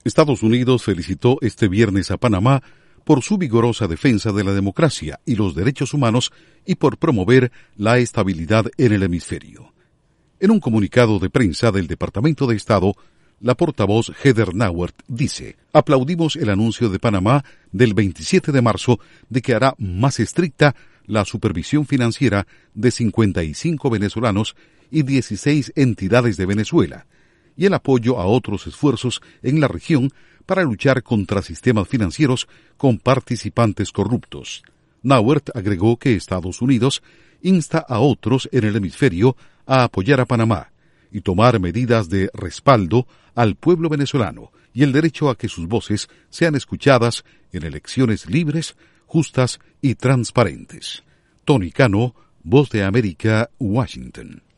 Estados Unidos felicitó este viernes a Panamá por su vigorosa defensa de la democracia y los derechos humanos y por promover la estabilidad en el hemisferio. En un comunicado de prensa del Departamento de Estado, la portavoz Heather Nauert dice: aplaudimos el anuncio de Panamá del 27 de marzo de que hará más estricta la supervisión financiera de 55 venezolanos y 16 entidades de Venezuela, y el apoyo a otros esfuerzos en la región para luchar contra sistemas financieros con participantes corruptos. Nauert agregó que Estados Unidos insta a otros en el hemisferio a apoyar a Panamá y tomar medidas de respaldo al pueblo venezolano y el derecho a que sus voces sean escuchadas en elecciones libres, justas y transparentes. Tony Cano, Voz de América, Washington.